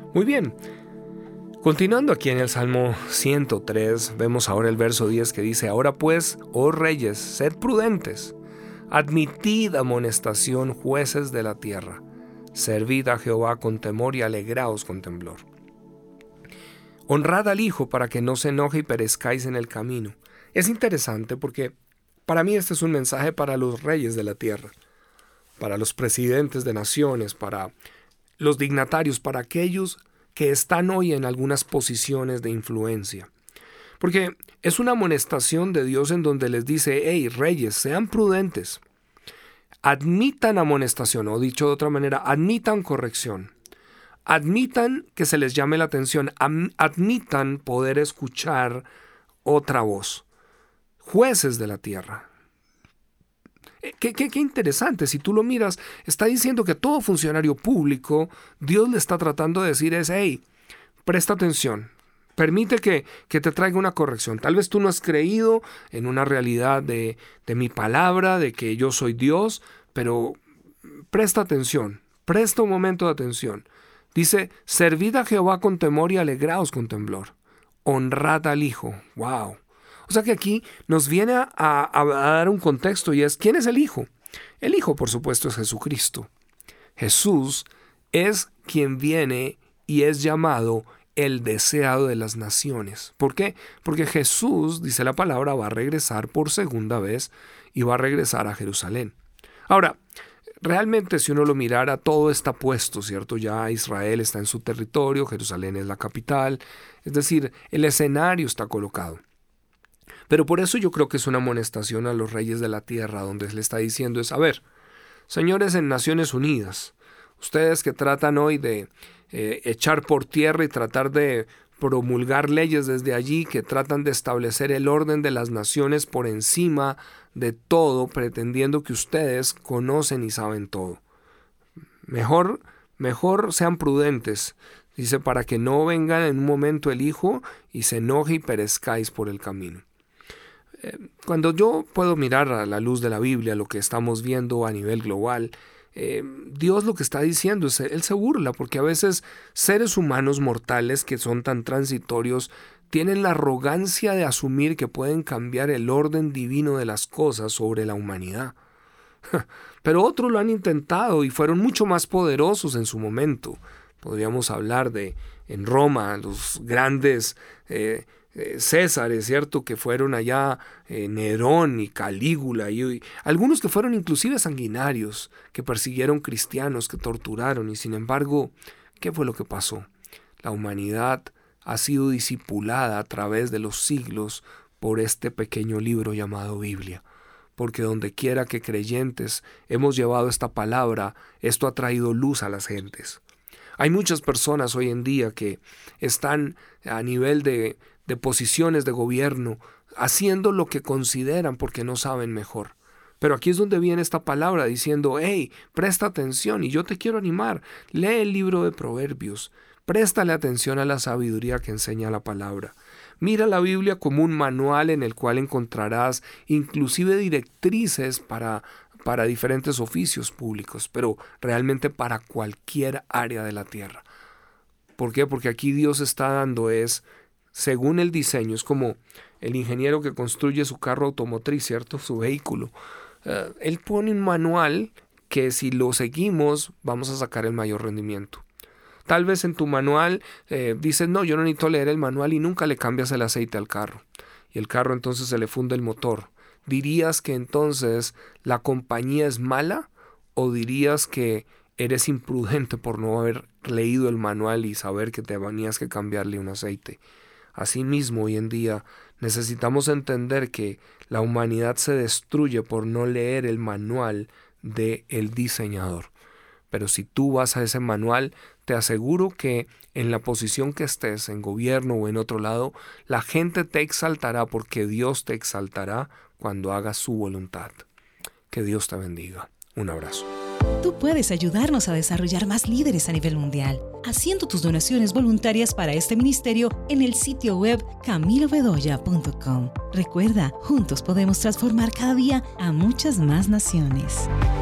Muy bien. Continuando aquí en el Salmo 103, vemos ahora el verso 10 que dice: Ahora pues, oh reyes, sed prudentes, admitid amonestación, jueces de la tierra, servid a Jehová con temor y alegraos con temblor. Honrad al Hijo para que no se enoje y perezcáis en el camino. Es interesante porque para mí este es un mensaje para los reyes de la tierra, para los presidentes de naciones, para los dignatarios, para aquellos que están hoy en algunas posiciones de influencia. Porque es una amonestación de Dios en donde les dice: hey, reyes, sean prudentes, admitan amonestación, o dicho de otra manera, admitan corrección, admitan que se les llame la atención, admitan poder escuchar otra voz. Jueces de la tierra. Qué interesante, si tú lo miras, está diciendo que todo funcionario público, Dios le está tratando de decir es: hey, presta atención, permite que te traiga una corrección. Tal vez tú no has creído en una realidad de mi palabra, de que yo soy Dios, pero presta atención, presta un momento de atención. Dice: servid a Jehová con temor y alegraos con temblor. Honrad al Hijo. ¡Wow! O sea que aquí nos viene a dar un contexto, y es: ¿quién es el Hijo? El Hijo, por supuesto, es Jesucristo. Jesús es quien viene y es llamado el deseado de las naciones. ¿Por qué? Porque Jesús, dice la palabra, va a regresar por segunda vez y va a regresar a Jerusalén. Ahora, realmente si uno lo mirara, todo está puesto, ¿cierto? Ya Israel está en su territorio, Jerusalén es la capital, es decir, el escenario está colocado. Pero por eso yo creo que es una amonestación a los reyes de la tierra, donde le está diciendo es: a ver, señores en Naciones Unidas, ustedes que tratan hoy de echar por tierra y tratar de promulgar leyes desde allí, que tratan de establecer el orden de las naciones por encima de todo, pretendiendo que ustedes conocen y saben todo. Mejor sean prudentes, dice, para que no venga en un momento el Hijo y se enoje y perezcáis por el camino. Cuando yo puedo mirar a la luz de la Biblia lo que estamos viendo a nivel global, Dios lo que está diciendo es: Él se burla, porque a veces seres humanos mortales que son tan transitorios tienen la arrogancia de asumir que pueden cambiar el orden divino de las cosas sobre la humanidad. Pero otros lo han intentado y fueron mucho más poderosos en su momento. Podríamos hablar de en Roma, los grandes Césares, ¿cierto? Que fueron allá, Nerón y Calígula, y algunos que fueron inclusive sanguinarios, que persiguieron cristianos, que torturaron, y sin embargo, ¿qué fue lo que pasó? La humanidad ha sido discipulada a través de los siglos por este pequeño libro llamado Biblia, porque donde quiera que creyentes hemos llevado esta palabra, esto ha traído luz a las gentes. Hay muchas personas hoy en día que están a nivel de posiciones de gobierno, haciendo lo que consideran porque no saben mejor. Pero aquí es donde viene esta palabra diciendo: hey, presta atención, y yo te quiero animar. Lee el libro de Proverbios, préstale atención a la sabiduría que enseña la palabra. Mira la Biblia como un manual en el cual encontrarás inclusive directrices para diferentes oficios públicos, pero realmente para cualquier área de la tierra. ¿Por qué? Porque aquí Dios está dando según el diseño. Es como el ingeniero que construye su carro automotriz, ¿cierto? Su vehículo. Él pone un manual que si lo seguimos vamos a sacar el mayor rendimiento. Tal vez en tu manual dices: no, yo no necesito leer el manual, y nunca le cambias el aceite al carro. Y el carro entonces se le funde el motor. ¿Dirías que entonces la compañía es mala? ¿O dirías que eres imprudente por no haber leído el manual y saber que tenías que cambiarle un aceite? Asimismo, hoy en día necesitamos entender que la humanidad se destruye por no leer el manual del diseñador. Pero si tú vas a ese manual, te aseguro que en la posición que estés, en gobierno o en otro lado, la gente te exaltará, porque Dios te exaltará cuando hagas su voluntad. Que Dios te bendiga. Un abrazo. Tú puedes ayudarnos a desarrollar más líderes a nivel mundial, haciendo tus donaciones voluntarias para este ministerio en el sitio web camilobedoya.com. Recuerda, juntos podemos transformar cada día a muchas más naciones.